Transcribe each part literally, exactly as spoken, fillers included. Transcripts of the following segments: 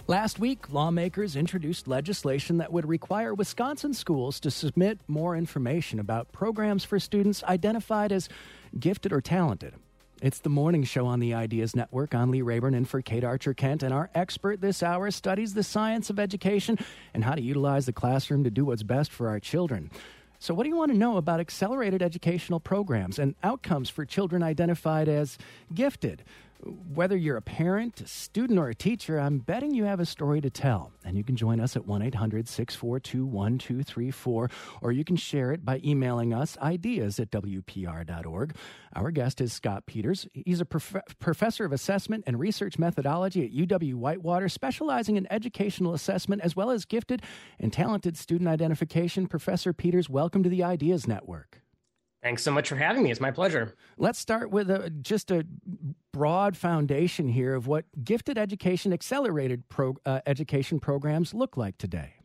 Last week, lawmakers introduced legislation that would require Wisconsin schools to submit more information about programs for students identified as gifted or talented. It's the morning show on the Ideas Network. I'm Lee Rayburn in for Kate Archer-Kent, and our expert this hour studies the science of education and how to utilize the classroom to do what's best for our children. So what do you want to know about accelerated educational programs and outcomes for children identified as gifted? Whether you're a parent, a student, or a teacher, I'm betting you have a story to tell. And you can join us at one eight hundred six four two one two three four, or you can share it by emailing us ideas at w p r dot org. Our guest is Scott Peters. He's a prof- professor of assessment and research methodology at U W-Whitewater, specializing in educational assessment as well as gifted and talented student identification. Professor Peters, welcome to the Ideas Network. Thanks so much for having me. It's my pleasure. Let's start with a, just a broad foundation here of what gifted education, accelerated pro, uh, education programs look like today.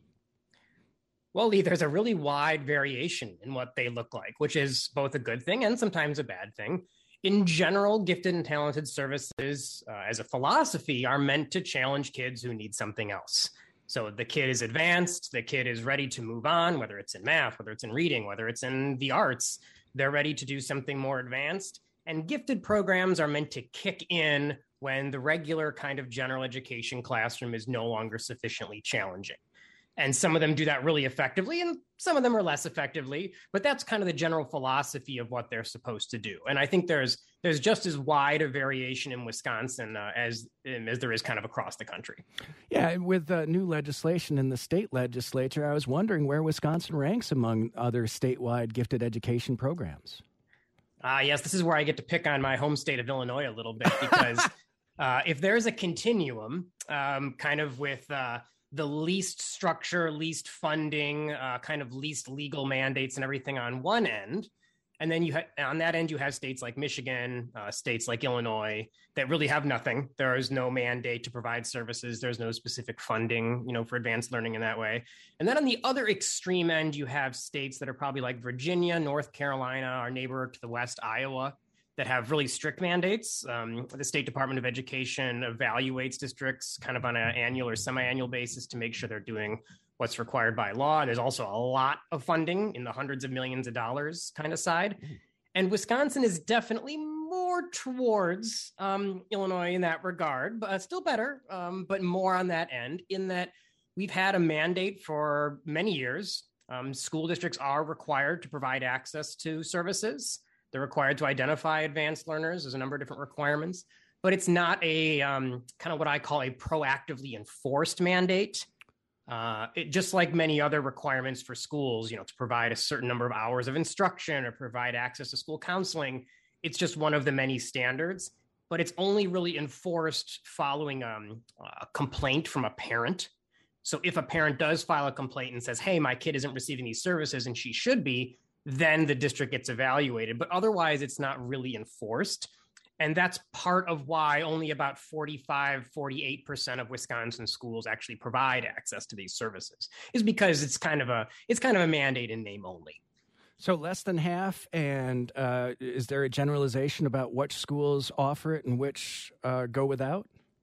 Well, Lee, there's a really wide variation in what they look like, which is both a good thing and sometimes a bad thing. In general, gifted and talented services, uh, as a philosophy, are meant to challenge kids who need something else. So the kid is advanced, the kid is ready to move on, whether it's in math, whether it's in reading, whether it's in the arts. They're ready to do something more advanced. And gifted programs are meant to kick in when the regular kind of general education classroom is no longer sufficiently challenging. And some of them do that really effectively, and some of them are less effectively. But that's kind of the general philosophy of what they're supposed to do. And I think there's there's just as wide a variation in Wisconsin uh, as as there is kind of across the country. Yeah, with uh, new legislation in the state legislature, I was wondering where Wisconsin ranks among other statewide gifted education programs. Ah, uh, yes, this is where I get to pick on my home state of Illinois a little bit, because uh, if there's a continuum, um, kind of with uh, the least structure, least funding, uh, kind of least legal mandates and everything on one end. And then you ha- on that end, you have states like Michigan, uh, states like Illinois that really have nothing. There is no mandate to provide services. There's no specific funding, you know, for advanced learning in that way. And then on the other extreme end, you have states that are probably like Virginia, North Carolina, our neighbor to the west, Iowa, that have really strict mandates. Um, the State Department of Education evaluates districts kind of on an annual or semi-annual basis to make sure they're doing what's required by law. And there's also a lot of funding in the hundreds of millions of dollars kind of side. And Wisconsin is definitely more towards um, Illinois in that regard, but still better, um, but more on that end, in that we've had a mandate for many years. Um, school districts are required to provide access to services. They're required to identify advanced learners. There's a number of different requirements, but it's not a um, kind of what I call a proactively enforced mandate. Uh, it, just like many other requirements for schools, you know, to provide a certain number of hours of instruction or provide access to school counseling, it's just one of the many standards, but it's only really enforced following um, a complaint from a parent. So if a parent does file a complaint and says, hey, my kid isn't receiving these services and she should be, then the district gets evaluated. But otherwise, it's not really enforced. And that's part of why only about forty-five, forty-eight percent of Wisconsin schools actually provide access to these services, is because it's kind of a it's kind of a mandate in name only. So less than half. And uh, is there a generalization about which schools offer it and which uh, go without?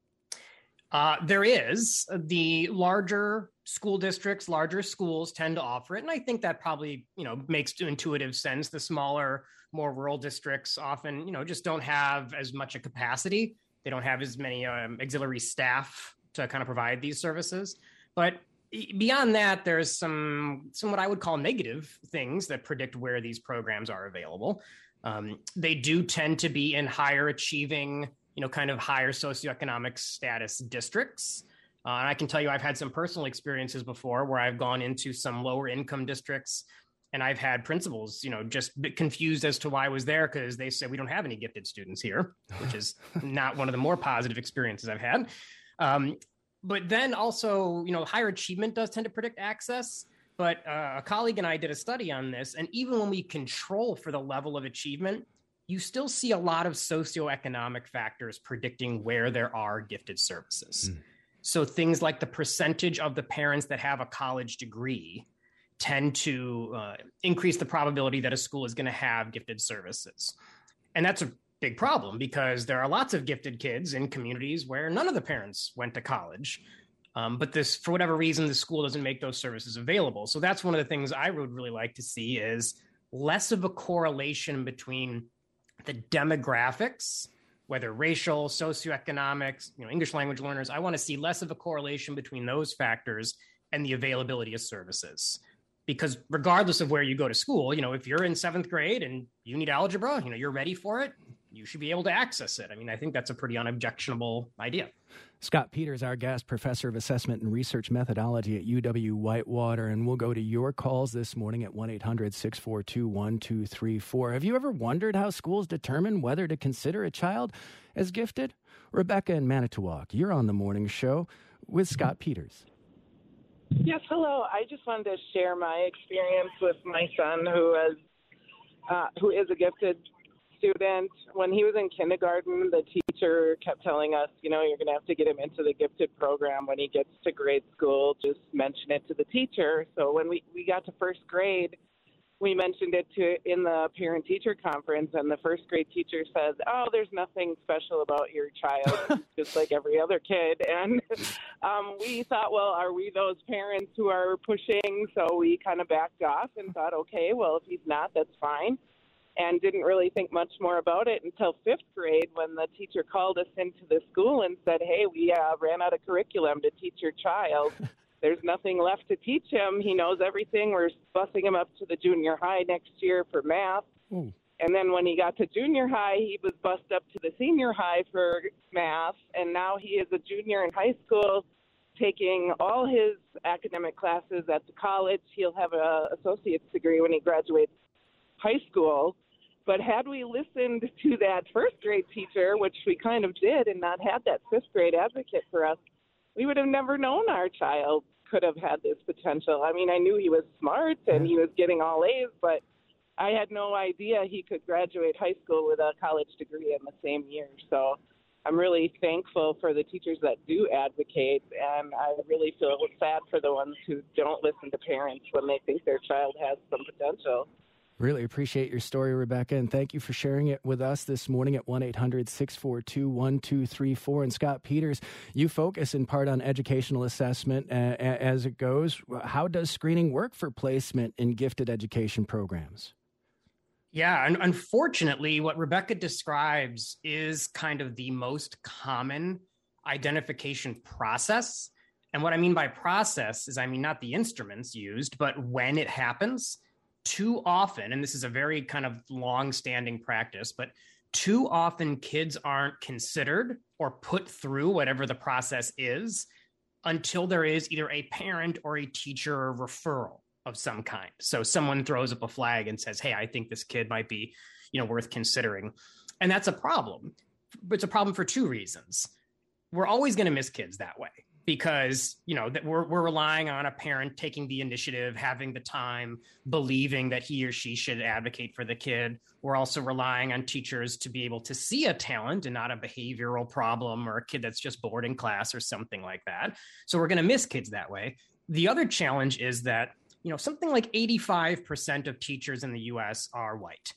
Uh, there is. The larger school districts, larger schools tend to offer it. And I think that probably, you know, makes intuitive sense. The smaller, more rural districts often, you know, just don't have as much a capacity. They don't have as many um, auxiliary staff to kind of provide these services. But beyond that, there's some, some what I would call negative things that predict where these programs are available. Um, they do tend to be in higher achieving, you know, kind of higher socioeconomic status districts. Uh, and I can tell you, I've had some personal experiences before where I've gone into some lower income districts and I've had principals, you know, just a bit confused as to why I was there because they said, we don't have any gifted students here, which is not one of the more positive experiences I've had. Um, but then also, you know, higher achievement does tend to predict access. But uh, a colleague and I did a study on this. And even when we control for the level of achievement, you still see a lot of socioeconomic factors predicting where there are gifted services. Mm. So things like the percentage of the parents that have a college degree tend to uh, increase the probability that a school is going to have gifted services. And that's a big problem because there are lots of gifted kids in communities where none of the parents went to college. Um, but this, for whatever reason, the school doesn't make those services available. So that's one of the things I would really like to see is less of a correlation between the demographics, whether racial, socioeconomics, you know, English language learners. I want to see less of a correlation between those factors and the availability of services. Because regardless of where you go to school, you know, if you're in seventh grade and you need algebra, you know, you're ready for it, you should be able to access it. I mean, I think that's a pretty unobjectionable idea. Scott Peters, our guest, professor of assessment and research methodology at U W-Whitewater, and we'll go to your calls this morning at one eight hundred six four two one two three four. Have you ever wondered how schools determine whether to consider a child as gifted? Rebecca in Manitowoc, you're on the morning show with Scott Peters. Yes, hello. I just wanted to share my experience with my son who is, uh, who is a gifted student. When he was in kindergarten, the teacher kept telling us, you know, you're going to have to get him into the gifted program when he gets to grade school. Just mention it to the teacher. So when we, we got to first grade, we mentioned it to in the parent-teacher conference, and the first grade teacher said, oh, there's nothing special about your child, just like every other kid. And um, we thought, well, are we those parents who are pushing? So we kind of backed off and thought, okay, well, if he's not, that's fine. And didn't really think much more about it until fifth grade when the teacher called us into the school and said, hey, we uh, ran out of curriculum to teach your child. There's nothing left to teach him. He knows everything. We're busing him up to the junior high next year for math. Ooh. And then when he got to junior high, he was bussed up to the senior high for math. And now he is a junior in high school taking all his academic classes at the college. He'll have an associate's degree when he graduates high school. But had we listened to that first grade teacher, which we kind of did, and not had that fifth grade advocate for us, we would have never known our child could have had this potential. I mean, I knew he was smart and he was getting all A's, but I had no idea he could graduate high school with a college degree in the same year. So I'm really thankful for the teachers that do advocate, and I really feel sad for the ones who don't listen to parents when they think their child has some potential. Really appreciate your story, Rebecca, and thank you for sharing it with us this morning at one eight hundred six four two one two three four. And Scott Peters, you focus in part on educational assessment uh, as it goes. How does screening work for placement in gifted education programs? Yeah, and unfortunately, what Rebecca describes is kind of the most common identification process. And what I mean by process is, I mean, not the instruments used, but when it happens. Too often, and this is a very kind of long-standing practice, but too often kids aren't considered or put through whatever the process is until there is either a parent or a teacher referral of some kind. So someone throws up a flag and says, hey, I think this kid might be, you know, worth considering. And that's a problem. But it's a problem for two reasons. We're always going to miss kids that way. Because, you know, that we're we're relying on a parent taking the initiative, having the time, believing that he or she should advocate for the kid. We're also relying on teachers to be able to see a talent and not a behavioral problem or a kid that's just bored in class or something like that. So we're going to miss kids that way. The other challenge is that, you know, something like eighty-five percent of teachers in the U S are white.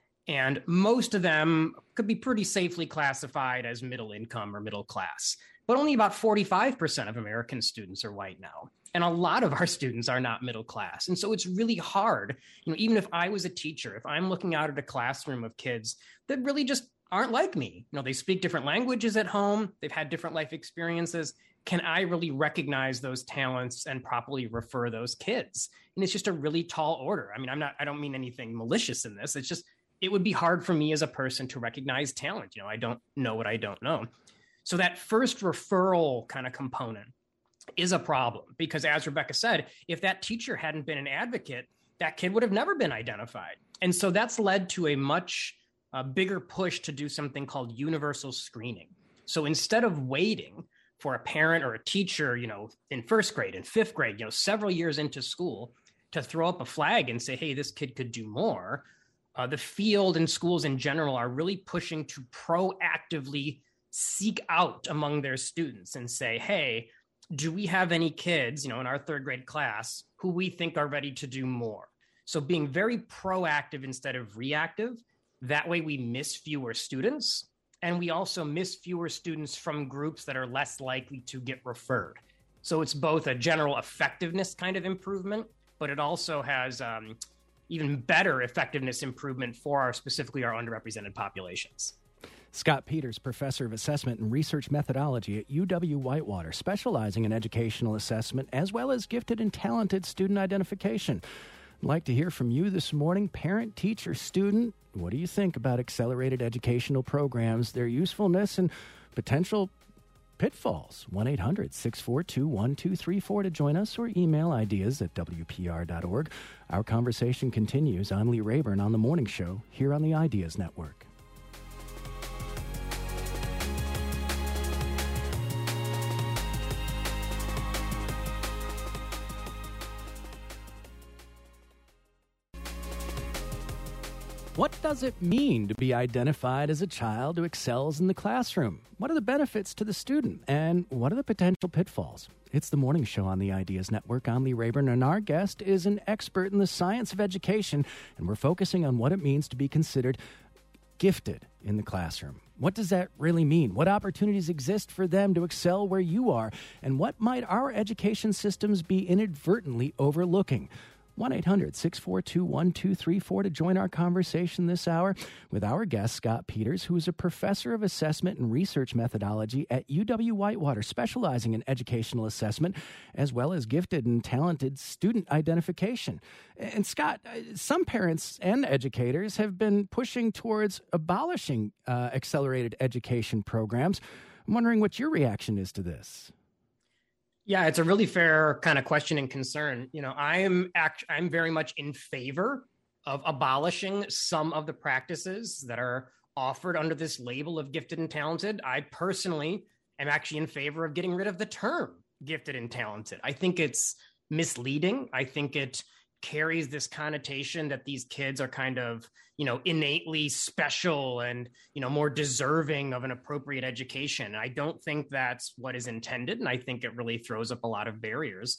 And most of them could be pretty safely classified as middle income or middle class. But only about forty-five percent of American students are white now. And a lot of our students are not middle class. And so it's really hard, you know, even if I was a teacher, if I'm looking out at a classroom of kids that really just aren't like me, you know, they speak different languages at home, they've had different life experiences. Can I really recognize those talents and properly refer those kids? And it's just a really tall order. I mean, I'm not, I don't mean anything malicious in this. It's just, it would be hard for me as a person to recognize talent. You know, I don't know what I don't know. So that first referral kind of component is a problem because, as Rebecca said, if that teacher hadn't been an advocate, that kid would have never been identified. And so that's led to a much uh, bigger push to do something called universal screening. So instead of waiting for a parent or a teacher, you know, in first grade and fifth grade, you know, several years into school to throw up a flag and say, hey, this kid could do more, uh, the field and schools in general are really pushing to proactively seek out among their students and say, hey, do we have any kids, you know, in our third grade class who we think are ready to do more? So being very proactive instead of reactive, that way we miss fewer students. And we also miss fewer students from groups that are less likely to get referred. So it's both a general effectiveness kind of improvement, but it also has um, even better effectiveness improvement for our specifically our underrepresented populations. Scott Peters, professor of assessment and research methodology at U W-Whitewater, specializing in educational assessment as well as gifted and talented student identification. I'd like to hear from you this morning, parent, teacher, student. What do you think about accelerated educational programs, their usefulness, and potential pitfalls? one eight hundred six four two one two three four to join us, or email ideas at W P R dot org. Our conversation continues. I'm Lee Rayburn on The Morning Show here on the Ideas Network. What does it mean to be identified as a child who excels in the classroom? What are the benefits to the student? And what are the potential pitfalls? It's The Morning Show on the Ideas Network. I'm Lee Rayburn, and our guest is an expert in the science of education, and we're focusing on what it means to be considered gifted in the classroom. What does that really mean? What opportunities exist for them to excel where you are? And what might our education systems be inadvertently overlooking? one eight hundred six four two one two three four to join our conversation this hour with our guest, Scott Peters, who is a professor of assessment and research methodology at U W-Whitewater, specializing in educational assessment as well as gifted and talented student identification. And Scott, some parents and educators have been pushing towards abolishing uh, accelerated education programs. I'm wondering what your reaction is to this. Yeah, it's a really fair kind of question and concern. You know, I am act- I'm very much in favor of abolishing some of the practices that are offered under this label of gifted and talented. I personally am actually in favor of getting rid of the term gifted and talented. I think it's misleading. I think it carries this connotation that these kids are kind of, you know, innately special and, you know, more deserving of an appropriate education. I don't think that's what is intended. And I think it really throws up a lot of barriers.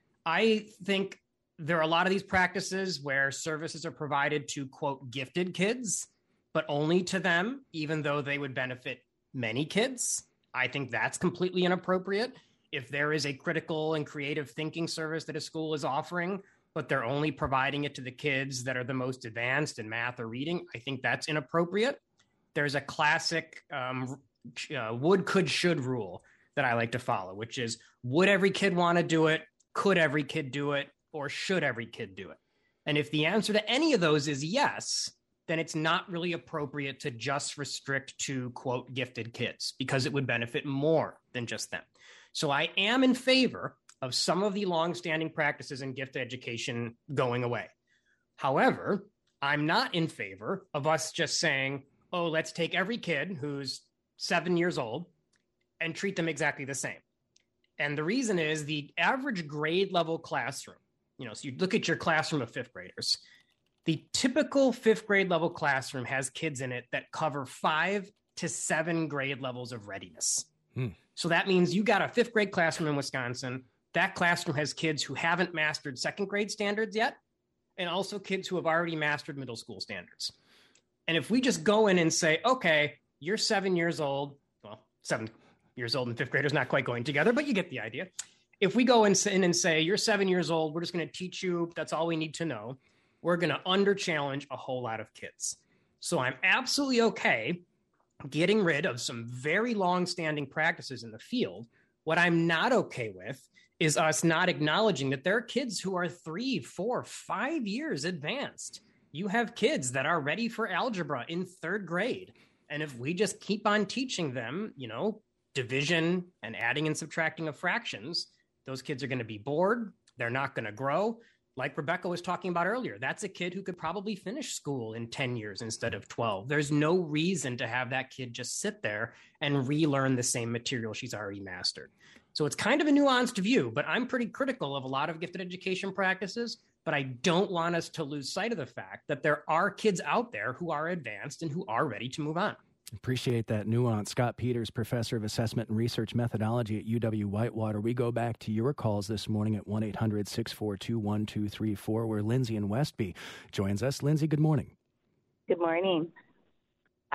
I think there are a lot of these practices where services are provided to, quote, gifted kids, but only to them, even though they would benefit many kids. I think that's completely inappropriate. If there is a critical and creative thinking service that a school is offering, but they're only providing it to the kids that are the most advanced in math or reading, I think that's inappropriate. There's a classic um, uh, would, could, should rule that I like to follow, which is, would every kid want to do it? Could every kid do it? Or should every kid do it? And if the answer to any of those is yes, then it's not really appropriate to just restrict to, quote, gifted kids, because it would benefit more than just them. So I am in favor of some of the longstanding practices in gifted education going away. However, I'm not in favor of us just saying, oh, let's take every kid who's seven years old and treat them exactly the same. And the reason is the average grade level classroom, you know, so you look at your classroom of fifth graders, the typical fifth grade level classroom has kids in it that cover five to seven grade levels of readiness. Hmm. So that means you got a fifth grade classroom in Wisconsin. That classroom has kids who haven't mastered second grade standards yet, and also kids who have already mastered middle school standards. And if we just go in and say, okay, you're seven years old, well, seven years old and fifth graders not quite going together, but you get the idea. If we go in and say, you're seven years old, we're just going to teach you, that's all we need to know, we're going to under-challenge a whole lot of kids. So I'm absolutely okay getting rid of some very long-standing practices in the field. What I'm not okay with is us not acknowledging that there are kids who are three, four, five years advanced. You have kids that are ready for algebra in third grade. And if we just keep on teaching them, you know, division and adding and subtracting of fractions, those kids are going to be bored. They're not going to grow. Like Rebecca was talking about earlier, that's a kid who could probably finish school in ten years instead of twelve. There's no reason to have that kid just sit there and relearn the same material she's already mastered. So it's kind of a nuanced view, but I'm pretty critical of a lot of gifted education practices, but I don't want us to lose sight of the fact that there are kids out there who are advanced and who are ready to move on. Appreciate that nuance. Scott Peters, professor of assessment and research methodology at U W-Whitewater. We go back to your calls this morning at one eight hundred six four two one two three four, where Lindsay in Westby joins us. Lindsay, good morning. Good morning.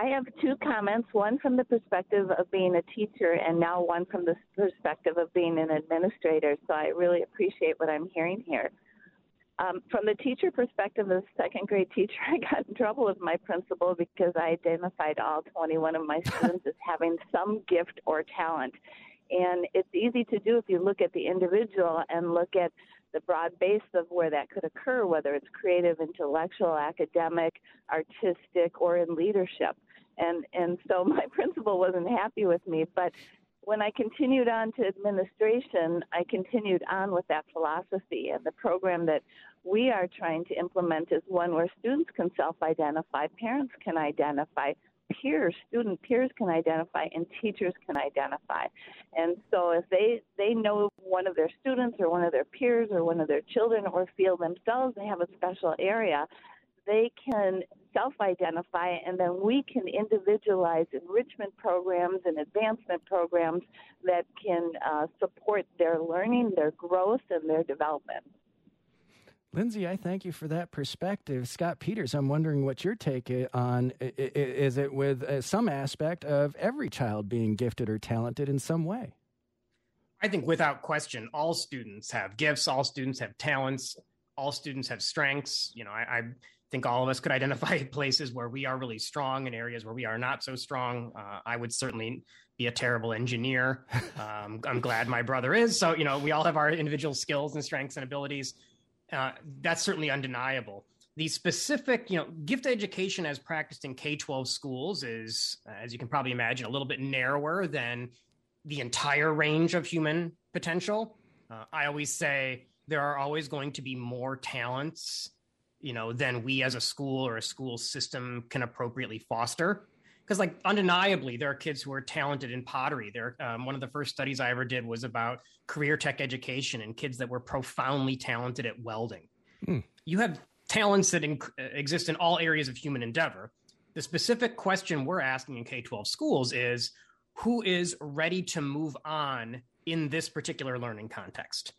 I have two comments, one from the perspective of being a teacher and now one from the perspective of being an administrator. So I really appreciate what I'm hearing here. Um, from the teacher perspective, as a second grade teacher, I got in trouble with my principal because I identified all twenty-one of my students as having some gift or talent. And it's easy to do if you look at the individual and look at the broad base of where that could occur, whether it's creative, intellectual, academic, artistic, or in leadership. And and so my principal wasn't happy with me, but when I continued on to administration, I continued on with that philosophy. And the program that we are trying to implement is one where students can self-identify, parents can identify, peers, student peers can identify, and teachers can identify. And so if they, they know one of their students or one of their peers or one of their children or feel themselves they have a special area, they can self-identify, and then we can individualize enrichment programs and advancement programs that can uh, support their learning, their growth, and their development. Lindsay, I thank you for that perspective. Scott Peters, I'm wondering what your take on, is it with uh, some aspect of every child being gifted or talented in some way? I think without question, all students have gifts, all students have talents, all students have strengths. You know, I, I think all of us could identify places where we are really strong and areas where we are not so strong. Uh, I would certainly be a terrible engineer. Um, I'm glad my brother is. So, you know, we all have our individual skills and strengths and abilities. Uh, that's certainly undeniable. The specific, you know, gift education as practiced in K twelve schools is, as you can probably imagine, a little bit narrower than the entire range of human potential. Uh, I always say there are always going to be more talents, you know, than we as a school or a school system can appropriately foster. Because, like, undeniably, there are kids who are talented in pottery. There, um, one of the first studies I ever did was about career tech education and kids that were profoundly talented at welding. Hmm. You have talents that inc- exist in all areas of human endeavor. The specific question we're asking in K twelve schools is, who is ready to move on in this particular learning context?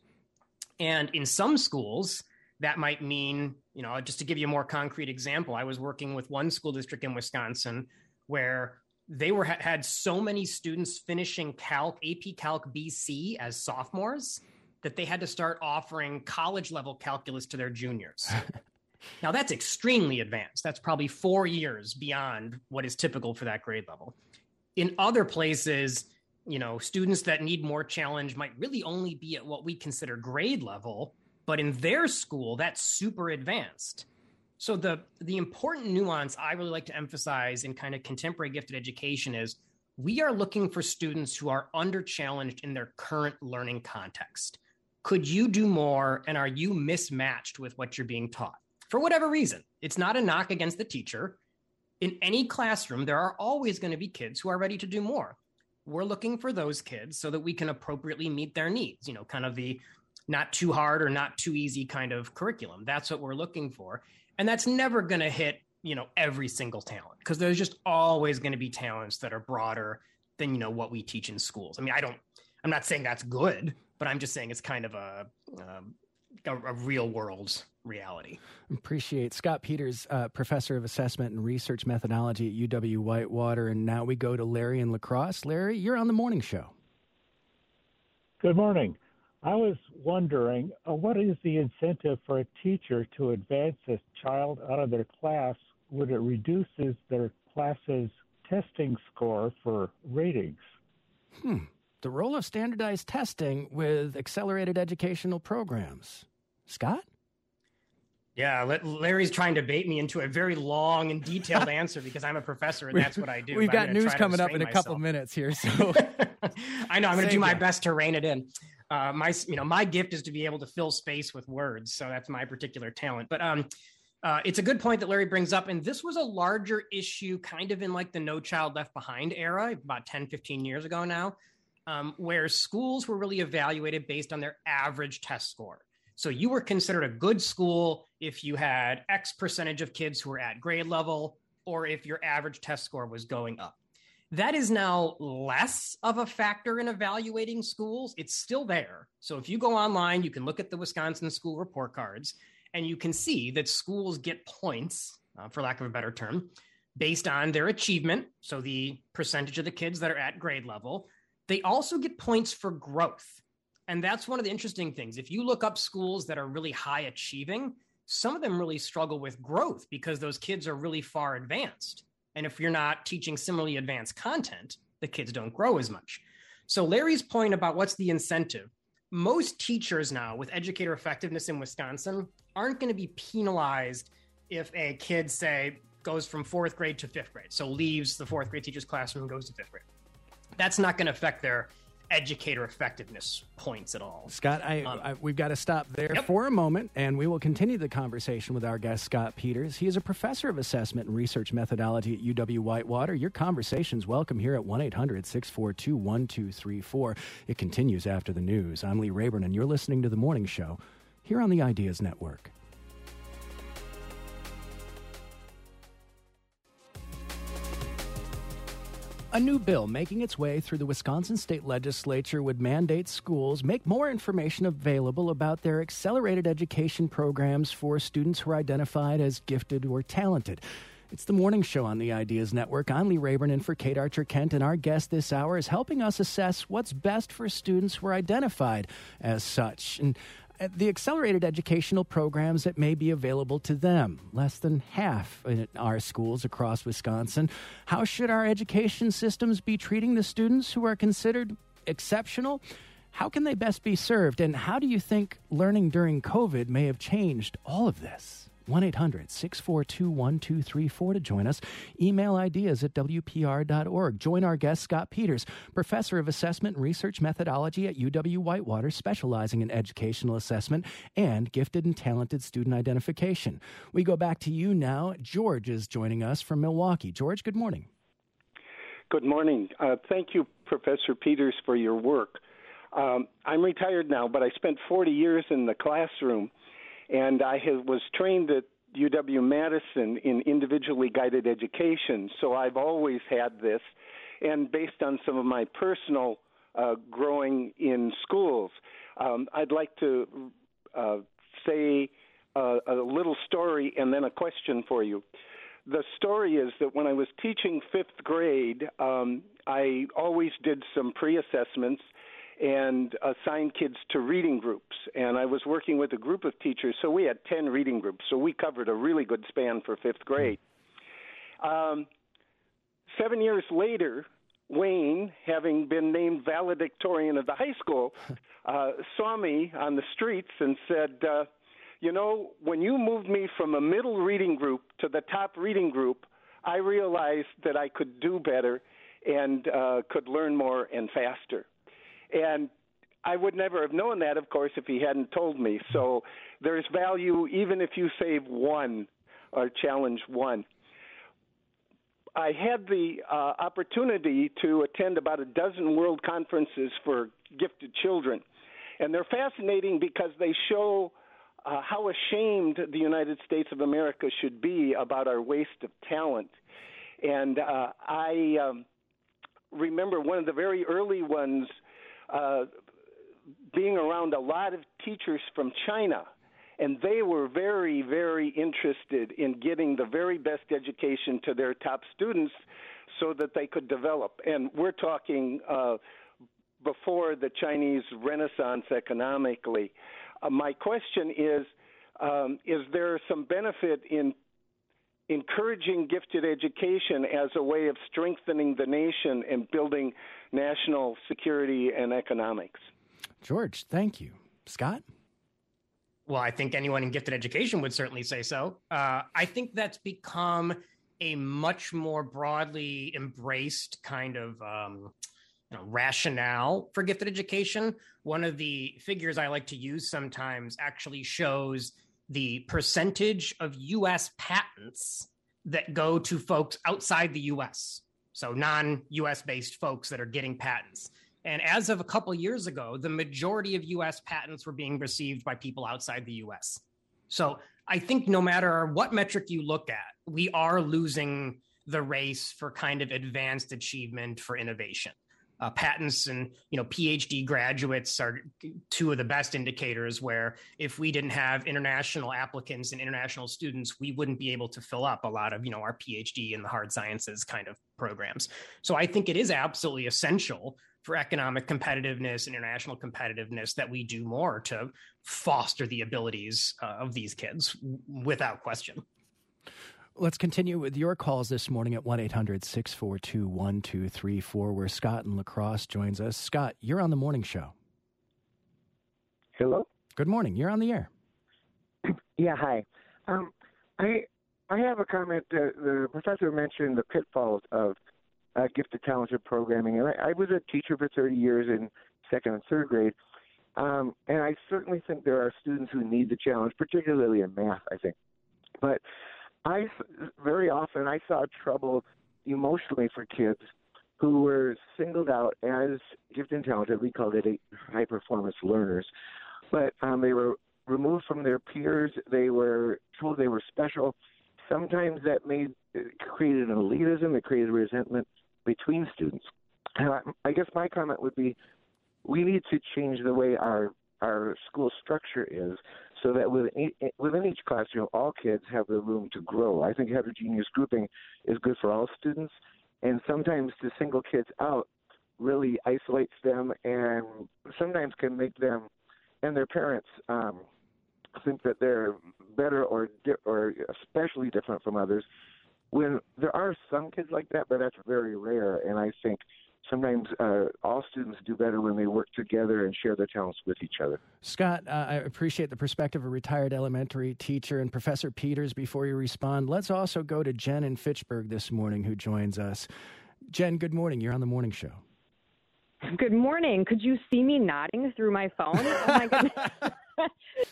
And in some schools, that might mean, you know, just to give you a more concrete example, I was working with one school district in Wisconsin where they were had so many students finishing Calc, A P Calc B C as sophomores that they had to start offering college level calculus to their juniors. Now, that's extremely advanced. That's probably four years beyond what is typical for that grade level. In other places, you know, students that need more challenge might really only be at what we consider grade level, but in their school, that's super advanced. So the, the important nuance I really like to emphasize in kind of contemporary gifted education is we are looking for students who are under-challenged in their current learning context. Could you do more, and are you mismatched with what you're being taught? For whatever reason, it's not a knock against the teacher. In any classroom, there are always going to be kids who are ready to do more. We're looking for those kids so that we can appropriately meet their needs, you know, kind of the not too hard or not too easy kind of curriculum. That's what we're looking for. And that's never going to hit, you know, every single talent, because there's just always going to be talents that are broader than, you know, what we teach in schools. I mean, I don't, I'm not saying that's good, but I'm just saying it's kind of a, um, a, a real world reality. Appreciate Scott Peters, uh, professor of assessment and research methodology at U W Whitewater. And now we go to Larry in La Crosse. Larry, you're on the morning show. Good morning. I was wondering, uh, what is the incentive for a teacher to advance a child out of their class when it reduces their class's testing score for ratings? Hmm. The role of standardized testing with accelerated educational programs. Scott? Yeah, Larry's trying to bait me into a very long and detailed answer because I'm a professor and that's what I do. We've got news coming up in a myself. couple minutes here, so I know I'm going to do my you. best to rein it in. Uh, my, you know, my gift is to be able to fill space with words, so that's my particular talent. But um, uh, it's a good point that Larry brings up, and this was a larger issue, kind of in like the No Child Left Behind era, about ten, fifteen years ago now, um, where schools were really evaluated based on their average test score. So you were considered a good school if you had X percentage of kids who were at grade level, or if your average test score was going up. That is now less of a factor in evaluating schools. It's still there. So if you go online, you can look at the Wisconsin school report cards, and you can see that schools get points, uh, for lack of a better term, based on their achievement, so the percentage of the kids that are at grade level. They also get points for growth. And that's one of the interesting things. If you look up schools that are really high achieving, some of them really struggle with growth because those kids are really far advanced. And if you're not teaching similarly advanced content, the kids don't grow as much. So Larry's point about what's the incentive, most teachers now with educator effectiveness in Wisconsin aren't going to be penalized if a kid, say, goes from fourth grade to fifth grade, so leaves the fourth grade teacher's classroom and goes to fifth grade. That's not going to affect their educator effectiveness points at all. Scott, I, um, I, we've got to stop there yep. for a moment, and we will continue the conversation with our guest, Scott Peters. He is a professor of assessment and research methodology at U W-Whitewater. Your conversation's welcome here at one eight hundred six four two one two three four. It continues after the news. I'm Lee Rayburn, and you're listening to The Morning Show here on the Ideas Network. A new bill making its way through the Wisconsin State Legislature would mandate schools make more information available about their accelerated education programs for students who are identified as gifted or talented. It's the Morning Show on the Ideas Network. I'm Lee Rayburn in for Kate Archer-Kent, and our guest this hour is helping us assess what's best for students who are identified as such. And the accelerated educational programs that may be available to them, less than half in our schools across Wisconsin. How should our education systems be treating the students who are considered exceptional? How can they best be served? And how do you think learning during COVID may have changed all of this? one eight hundred six four two one two three four to join us. Email ideas at w p r dot org. Join our guest, Scott Peters, professor of assessment and research methodology at U W-Whitewater, specializing in educational assessment and gifted and talented student identification. We go back to you now. George is joining us from Milwaukee. George, good morning. Good morning. Uh, thank you, Professor Peters, for your work. Um, I'm retired now, but I spent forty years in the classroom. And I have, was trained at U W-Madison in individually guided education, so I've always had this. And based on some of my personal uh, growing in schools, um, I'd like to uh, say uh, a little story and then a question for you. The story is that when I was teaching fifth grade, um, I always did some pre-assessments and assigned kids to reading groups. And I was working with a group of teachers, so we had ten reading groups. So we covered a really good span for fifth grade. Um, seven years later, Wayne, having been named valedictorian of the high school, uh, saw me on the streets and said, uh, you know, when you moved me from a middle reading group to the top reading group, I realized that I could do better and uh, could learn more and faster. And I would never have known that, of course, if he hadn't told me. So there's value even if you save one or challenge one. I had the uh, opportunity to attend about a dozen world conferences for gifted children. And they're fascinating because they show uh, how ashamed the United States of America should be about our waste of talent. And uh, I um, remember one of the very early ones Uh, being around a lot of teachers from China, and they were very, very interested in getting the very best education to their top students so that they could develop. And we're talking uh, before the Chinese Renaissance economically. Uh, my question is, um, is there some benefit in encouraging gifted education as a way of strengthening the nation and building national security and economics? George, thank you. Scott? Well, I think anyone in gifted education would certainly say so. Uh, I think that's become a much more broadly embraced kind of um, you know, rationale for gifted education. One of the figures I like to use sometimes actually shows the percentage of U S patents that go to folks outside the U S, so non-U S based folks that are getting patents. And as of a couple years ago, the majority of U S patents were being received by people outside the U S. So I think no matter what metric you look at, we are losing the race for kind of advanced achievement for innovation. Uh, patents and, you know, PhD graduates are two of the best indicators where if we didn't have international applicants and international students, we wouldn't be able to fill up a lot of, you know, our PhD and the hard sciences kind of programs. So I think it is absolutely essential for economic competitiveness and international competitiveness that we do more to foster the abilities uh, of these kids without question. Let's continue with your calls this morning at one eight hundred six four two one two three four, where Scott in La Crosse joins us. Scott, you're on the morning show. Hello? Good morning. You're on the air. Yeah, hi. Um, I I have a comment. Uh, the professor mentioned the pitfalls of uh, gifted talented programming, and I, I was a teacher for thirty years in second and third grade, um, and I certainly think there are students who need the challenge, particularly in math, I think. But I very often I saw trouble emotionally for kids who were singled out as gifted and talented. We called it high performance learners, but um, they were removed from their peers. They were told they were special. Sometimes that made created an elitism. It created resentment between students. And I, I guess my comment would be, we need to change the way our our school structure is, so that within, within each classroom, all kids have the room to grow. I think heterogeneous grouping is good for all students, and sometimes to single kids out really isolates them and sometimes can make them and their parents um, think that they're better or di- or especially different from others. When there are some kids like that, but that's very rare, and I think sometimes uh, all students do better when they work together and share their talents with each other. Scott, uh, I appreciate the perspective of a retired elementary teacher. And Professor Peters, before you respond, let's also go to Jen in Fitchburg this morning, who joins us. Jen, good morning. You're on the morning show. Good morning. Could you see me nodding through my phone? Oh, my goodness. Thank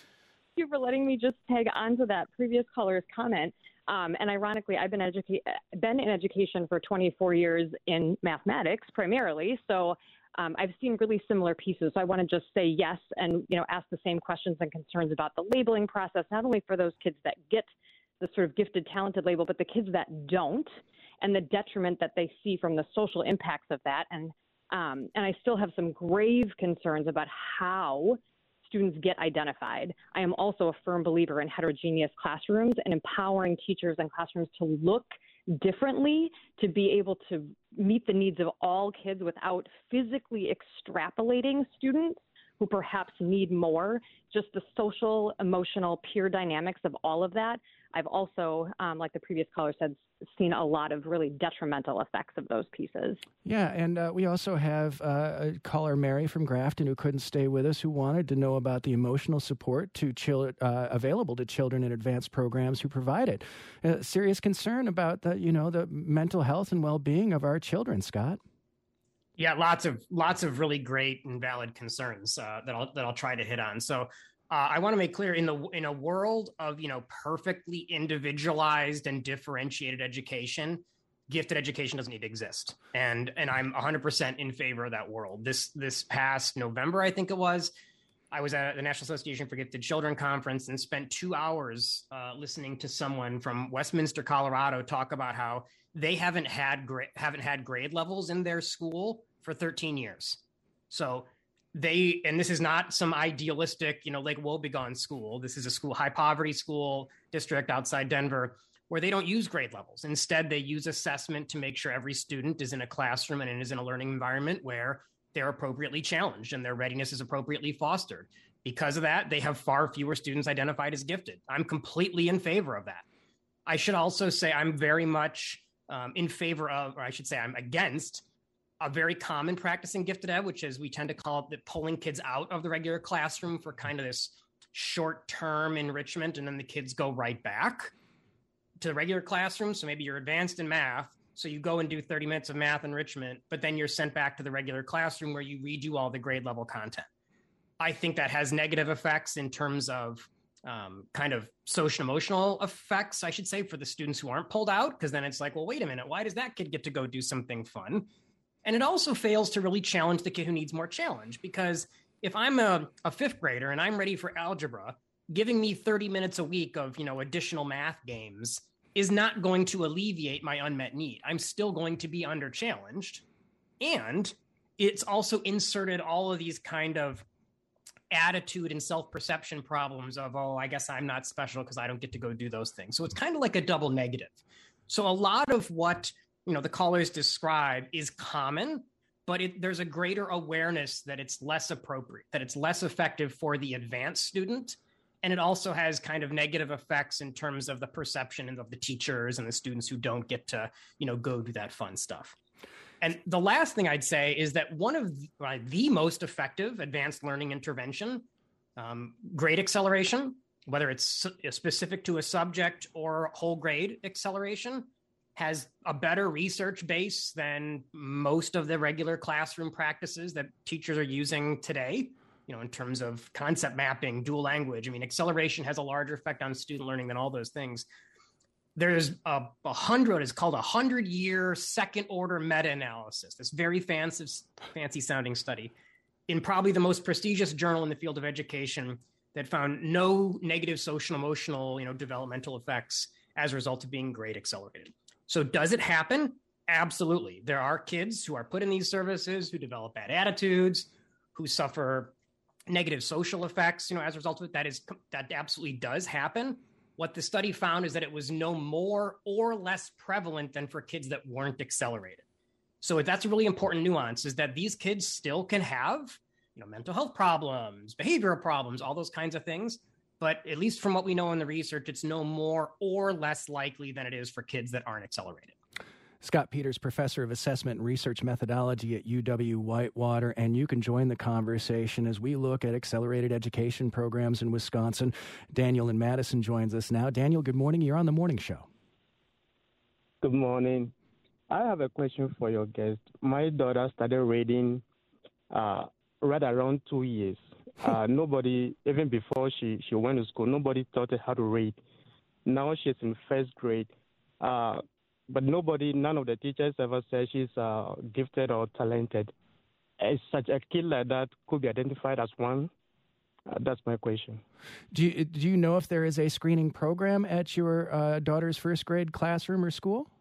you for letting me just tag on to that previous caller's comment. Um, and ironically, I've been, educa- been in education for twenty-four years in mathematics primarily, so um, I've seen really similar pieces. So I want to just say yes and, you know, ask the same questions and concerns about the labeling process, not only for those kids that get the sort of gifted, talented label, but the kids that don't, and the detriment that they see from the social impacts of that. And um, and I still have some grave concerns about how students get identified. I am also a firm believer in heterogeneous classrooms and empowering teachers and classrooms to look differently, to be able to meet the needs of all kids without physically extrapolating students who perhaps need more. Just the social, emotional, peer dynamics of all of that. I've also, um, like the previous caller said, seen a lot of really detrimental effects of those pieces. Yeah, and uh, we also have uh, a caller, Mary from Grafton, who couldn't stay with us, who wanted to know about the emotional support to chil- uh, available to children in advanced programs who provide it. Uh, serious concern about the, you know, the mental health and well-being of our children, Scott. Yeah, lots of lots of really great and valid concerns uh, that I'll that I'll try to hit on. So uh, I want to make clear, in the in a world of, you know, perfectly individualized and differentiated education, gifted education doesn't need to exist. And and I'm one hundred percent in favor of that world. This this past November, I think it was, I was at the National Association for Gifted Children conference and spent two hours uh, listening to someone from Westminster, Colorado, talk about how they haven't had gra- haven't had grade levels in their school for thirteen years. So they, and this is not some idealistic, you know, Lake Wobegon school. This is a school, high poverty school district outside Denver, where they don't use grade levels. Instead, they use assessment to make sure every student is in a classroom and is in a learning environment where they're appropriately challenged and their readiness is appropriately fostered. Because of that, they have far fewer students identified as gifted. I'm completely in favor of that. I should also say I'm very much um, in favor of, or I should say I'm against, a very common practice in gifted ed, which is we tend to call it the pulling kids out of the regular classroom for kind of this short-term enrichment, and then the kids go right back to the regular classroom. So maybe you're advanced in math, so you go and do thirty minutes of math enrichment, but then you're sent back to the regular classroom where you redo all the grade level content. I think that has negative effects in terms of um, kind of social emotional effects, I should say, for the students who aren't pulled out, because then it's like, well, wait a minute, why does that kid get to go do something fun? And it also fails to really challenge the kid who needs more challenge, because if I'm a, a fifth grader and I'm ready for algebra, giving me thirty minutes a week of, you know, additional math games is not going to alleviate my unmet need. I'm still going to be under challenged. And it's also inserted all of these kind of attitude and self-perception problems of, oh, I guess I'm not special because I don't get to go do those things. So it's kind of like a double negative. So a lot of what, you know, the callers describe is common, but it, there's a greater awareness that it's less appropriate, that it's less effective for the advanced student. And it also has kind of negative effects in terms of the perception of the teachers and the students who don't get to, you know, go do that fun stuff. And the last thing I'd say is that one of the, uh, the most effective advanced learning intervention, um, grade acceleration, whether it's specific to a subject or whole grade acceleration, has a better research base than most of the regular classroom practices that teachers are using today, you know, in terms of concept mapping, dual language. I mean, acceleration has a larger effect on student learning than all those things. There's a, a hundred, it's called a hundred year second order meta-analysis, this very fancy, fancy sounding study in probably the most prestigious journal in the field of education that found no negative social emotional, you know, developmental effects as a result of being grade accelerated. So does it happen? Absolutely. There are kids who are put in these services who develop bad attitudes, who suffer negative social effects, you know, as a result of it. That is, that absolutely does happen. What the study found is that it was no more or less prevalent than for kids that weren't accelerated. So that's a really important nuance, is that these kids still can have, you know, mental health problems, behavioral problems, all those kinds of things. But at least from what we know in the research, it's no more or less likely than it is for kids that aren't accelerated. Scott Peters, Professor of Assessment and Research Methodology at U W-Whitewater, and you can join the conversation as we look at accelerated education programs in Wisconsin. Daniel in Madison joins us now. Daniel, good morning. You're on the morning show. Good morning. I have a question for your guest. My daughter started reading uh, right around two years. Uh, nobody, even before she, she went to school, nobody taught her how to read. Now she's in first grade. Uh, but nobody, none of the teachers ever said she's uh, gifted or talented. Is such a kid like that could be identified as one? Uh, that's my question. Do you, do you know if there is a screening program at your uh, daughter's first grade classroom or school?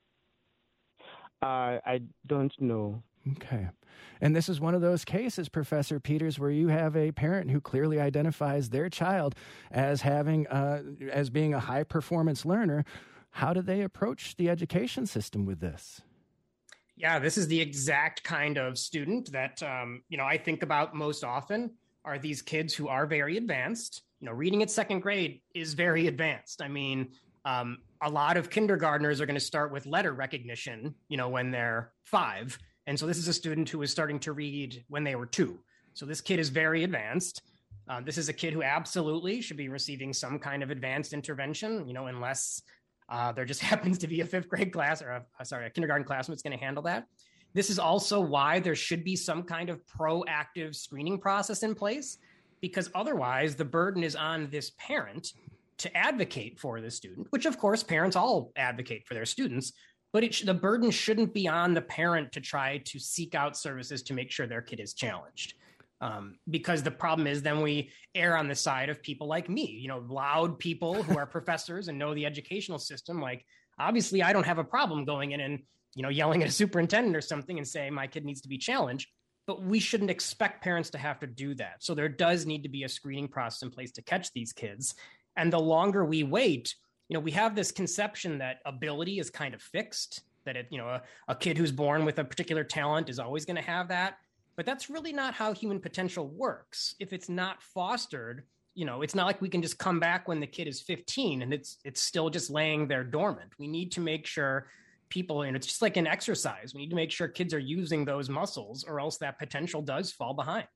Uh, I don't know. Okay. And this is one of those cases, Professor Peters, where you have a parent who clearly identifies their child as having, uh, as being a high performance learner. How do they approach the education system with this? Yeah, this is the exact kind of student that, um, you know, I think about most often are these kids who are very advanced. You know, reading at second grade is very advanced. I mean, um, a lot of kindergartners are going to start with letter recognition, you know, when they're five. And so this is a student who is starting to read when they were two. So this kid is very advanced. Uh, this is a kid who absolutely should be receiving some kind of advanced intervention, you know, unless uh, there just happens to be a fifth grade class or a, sorry, a kindergarten classroom that's going to handle that. This is also why there should be some kind of proactive screening process in place, because otherwise the burden is on this parent to advocate for the student, which of course parents all advocate for their students, but it sh- the burden shouldn't be on the parent to try to seek out services to make sure their kid is challenged. Um, because the problem is then we err on the side of people like me, you know, loud people who are professors and know the educational system. Like, obviously I don't have a problem going in and, you know, yelling at a superintendent or something and saying my kid needs to be challenged, but we shouldn't expect parents to have to do that. So there does need to be a screening process in place to catch these kids. And the longer we wait, you know, we have this conception that ability is kind of fixed, that, it, you know, a, a kid who's born with a particular talent is always going to have that. But that's really not how human potential works. If it's not fostered, you know, it's not like we can just come back when the kid is fifteen and it's it's still just laying there dormant. We need to make sure people, and it's just like an exercise, we need to make sure kids are using those muscles, or else that potential does fall behind.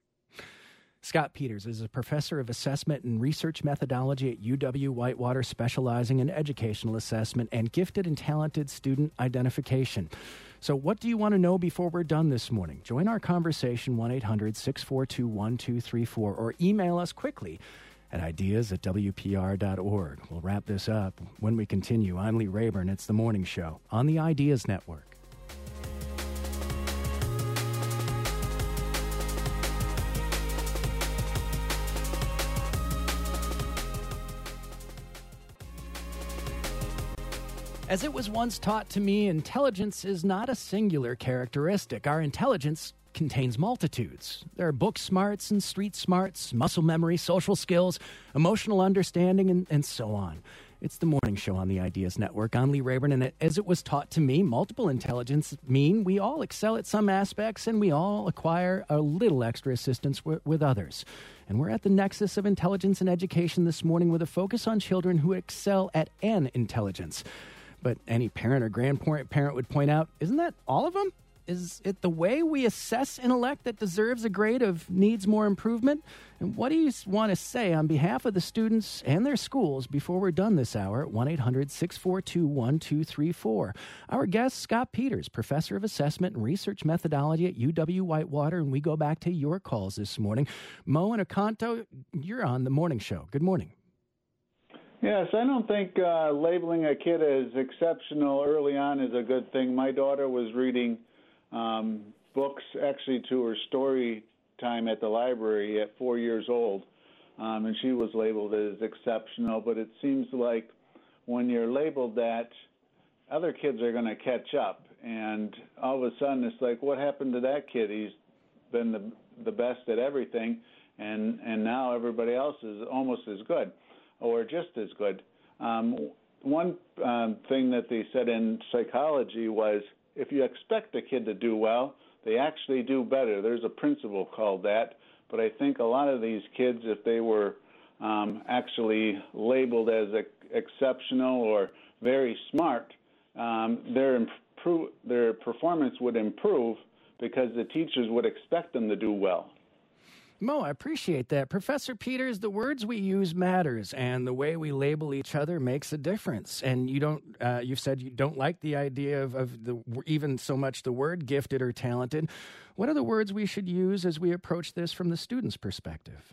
Scott Peters is a professor of assessment and research methodology at U W-Whitewater, specializing in educational assessment and gifted and talented student identification. So what do you want to know before we're done this morning? Join our conversation, one eight hundred six four two one two three four, or email us quickly at ideas at W P R dot org. We'll wrap this up when we continue. I'm Lee Rayburn. It's The Morning Show on the Ideas Network. As it was once taught to me, intelligence is not a singular characteristic. Our intelligence contains multitudes. There are book smarts and street smarts, muscle memory, social skills, emotional understanding, and, and so on. It's the morning show on the Ideas Network. I'm Lee Rayburn, and as it was taught to me, multiple intelligence mean we all excel at some aspects and we all acquire a little extra assistance w- with others. And we're at the nexus of intelligence and education this morning with a focus on children who excel at an intelligence. But any parent or grandparent would point out, isn't that all of them? Is it the way we assess intellect that deserves a grade of needs more improvement? And what do you want to say on behalf of the students and their schools before we're done this hour at one eight hundred six four two one two three four? Our guest, Scott Peters, professor of assessment and research methodology at U W-Whitewater, and we go back to your calls this morning. Mo and Akanto, you're on the morning show. Good morning. Yes, I don't think uh, labeling a kid as exceptional early on is a good thing. My daughter was reading Um, books actually to her story time at the library at four years old, um, and she was labeled as exceptional. But it seems like when you're labeled that, other kids are going to catch up, and all of a sudden it's like, what happened to that kid? He's been the the best at everything, and and now everybody else is almost as good, or just as good. Um, one um, thing that they said in psychology was, if you expect a kid to do well, they actually do better. There's a principle called that. But I think a lot of these kids, if they were um, actually labeled as a, exceptional or very smart, um, their improve, their performance would improve because the teachers would expect them to do well. Mo, I appreciate that. Professor Peters, the words we use matters, and the way we label each other makes a difference. And you don't, uh, you've said you don't like the idea of, of the even so much the word gifted or talented. What are the words we should use as we approach this from the student's perspective?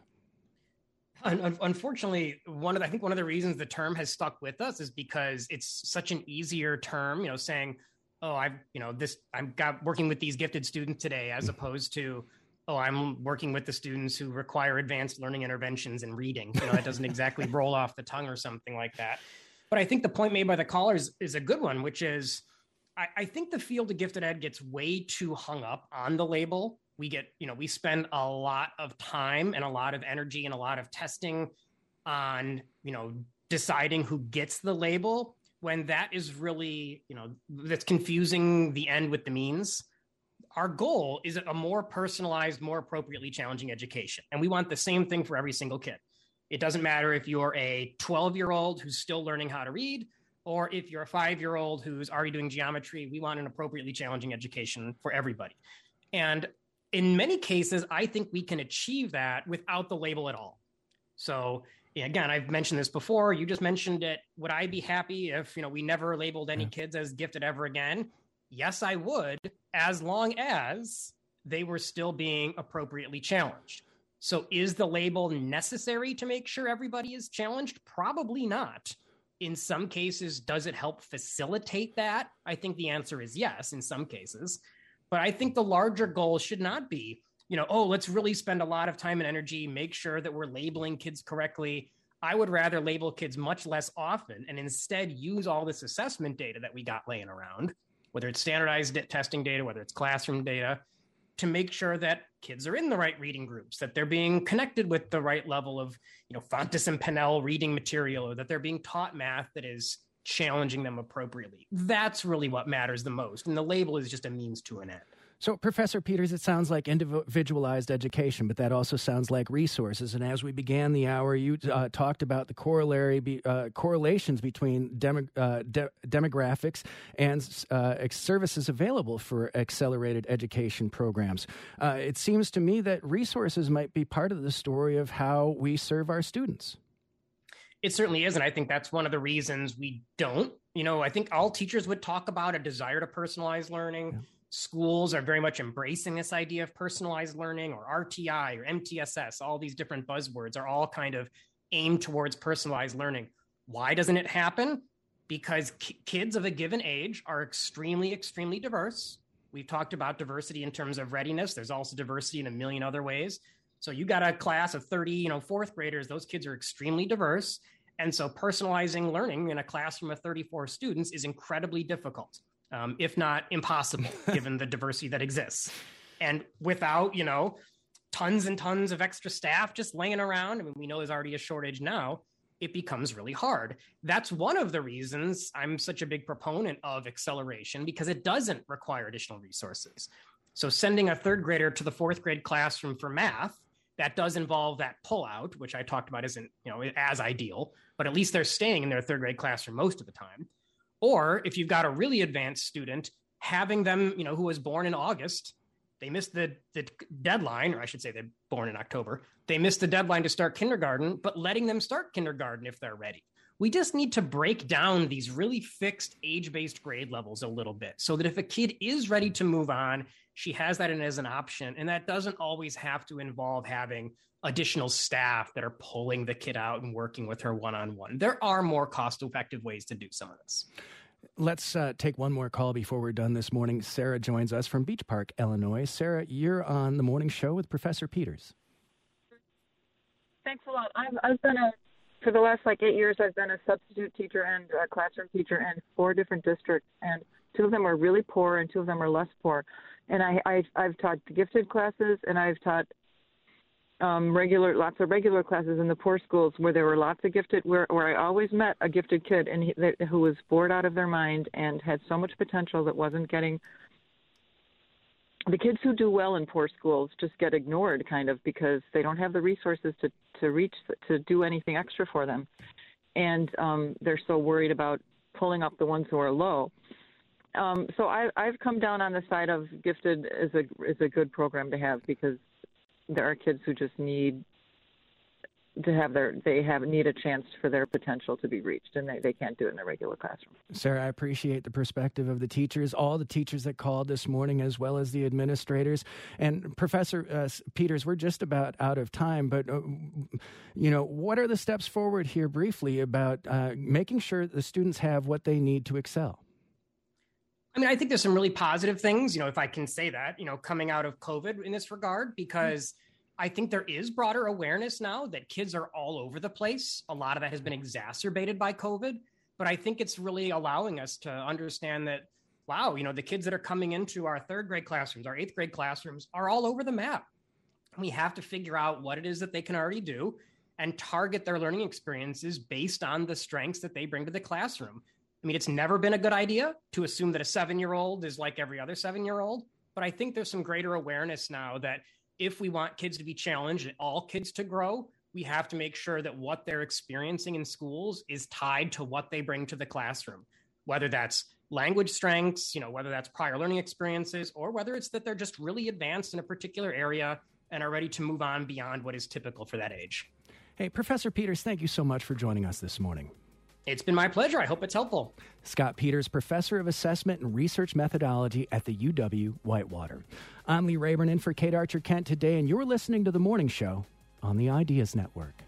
Unfortunately, one of the, I think one of the reasons the term has stuck with us is because it's such an easier term, you know, saying, oh, I've, you know, this, I'm got working with these gifted students today, as opposed to, oh, I'm working with the students who require advanced learning interventions in reading. You know, that doesn't exactly roll off the tongue or something like that. But I think the point made by the callers is a good one, which is, I, I think the field of gifted ed gets way too hung up on the label. We get, you know, we spend a lot of time and a lot of energy and a lot of testing on, you know, deciding who gets the label, when that is really, you know, that's confusing the end with the means. Our goal is a more personalized, more appropriately challenging education. And we want the same thing for every single kid. It doesn't matter if you're a twelve-year-old who's still learning how to read, or if you're a five-year-old who's already doing geometry. We want an appropriately challenging education for everybody. And in many cases, I think we can achieve that without the label at all. So again, I've mentioned this before. You just mentioned it. Would I be happy if, you know, we never labeled any kids as gifted ever again? Yes, I would, as long as they were still being appropriately challenged. So is the label necessary to make sure everybody is challenged? Probably not. In some cases, does it help facilitate that? I think the answer is yes, in some cases. But I think the larger goal should not be, you know, oh, let's really spend a lot of time and energy, make sure that we're labeling kids correctly. I would rather label kids much less often and instead use all this assessment data that we got laying around, whether it's standardized testing data, whether it's classroom data, to make sure that kids are in the right reading groups, that they're being connected with the right level of, you know, Fontes and Pinnell reading material, or that they're being taught math that is challenging them appropriately. That's really what matters the most. And the label is just a means to an end. So, Professor Peters, it sounds like individualized education, but that also sounds like resources. And as we began the hour, you uh, talked about the corollary be, uh, correlations between demo, uh, de- demographics and uh, services available for accelerated education programs. Uh, it seems to me that resources might be part of the story of how we serve our students. It certainly is, and I think that's one of the reasons we don't. You know, I think all teachers would talk about a desire to personalize learning. Yeah. Schools are very much embracing this idea of personalized learning, or R T I or M T S S. All these different buzzwords are all kind of aimed towards personalized learning. Why doesn't it happen? Because k- kids of a given age are extremely, extremely diverse. We've talked about diversity in terms of readiness. There's also diversity in a million other ways. So you got a class of thirty, you know, fourth graders. Those kids are extremely diverse. And so personalizing learning in a classroom of thirty-four students is incredibly difficult. Um, if not impossible, given the diversity that exists. And without, you know, tons and tons of extra staff just laying around, I mean, we know there's already a shortage now, it becomes really hard. That's one of the reasons I'm such a big proponent of acceleration, because it doesn't require additional resources. So sending a third grader to the fourth grade classroom for math, that does involve that pullout, which I talked about isn't, you know, as ideal, but at least they're staying in their third grade classroom most of the time. Or if you've got a really advanced student, having them, you know, who was born in August, they missed the, the deadline, or I should say they're born in October. They missed the deadline to start kindergarten, but letting them start kindergarten if they're ready. We just need to break down these really fixed age-based grade levels a little bit so that if a kid is ready to move on, she has that in as an option. And that doesn't always have to involve having additional staff that are pulling the kid out and working with her one-on-one. There are more cost-effective ways to do some of this. Let's uh, take one more call before we're done this morning. Sarah joins us from Beach Park, Illinois. Sarah, you're on the morning show with Professor Peters. Thanks a lot. I've, I've been a, for the last like eight years, I've been a substitute teacher and a classroom teacher in four different districts, and two of them are really poor and two of them are less poor. And I, I, I've taught gifted classes, and I've taught um, regular, lots of regular classes in the poor schools where there were lots of gifted, where, where I always met a gifted kid and he, that, who was bored out of their mind and had so much potential that wasn't getting. The kids who do well in poor schools just get ignored, kind of, because they don't have the resources to, to reach, to do anything extra for them. And um, they're so worried about pulling up the ones who are low. Um, so I, I've come down on the side of gifted is a is a good program to have, because there are kids who just need to have their they have need a chance for their potential to be reached, and they, they can't do it in a regular classroom. Sarah, I appreciate the perspective of the teachers, all the teachers that called this morning, as well as the administrators. And Professor uh, Peters, we're just about out of time, but uh, you know, what are the steps forward here briefly about uh, making sure the students have what they need to excel? I mean, I think there's some really positive things, you know, if I can say that, you know, coming out of COVID in this regard, because I think there is broader awareness now that kids are all over the place. A lot of that has been exacerbated by COVID, but I think it's really allowing us to understand that, wow, you know, the kids that are coming into our third grade classrooms, our eighth grade classrooms are all over the map. We have to figure out what it is that they can already do and target their learning experiences based on the strengths that they bring to the classroom. I mean, it's never been a good idea to assume that a seven-year-old is like every other seven-year-old, but I think there's some greater awareness now that if we want kids to be challenged and all kids to grow, we have to make sure that what they're experiencing in schools is tied to what they bring to the classroom, whether that's language strengths, you know, whether that's prior learning experiences, or whether it's that they're just really advanced in a particular area and are ready to move on beyond what is typical for that age. Hey, Professor Peters, thank you so much for joining us this morning. It's been my pleasure. I hope it's helpful. Scott Peters, Professor of Assessment and Research Methodology at the U W Whitewater. I'm Lee Rayburn in for Kate Archer Kent today, and you're listening to The Morning Show on the Ideas Network.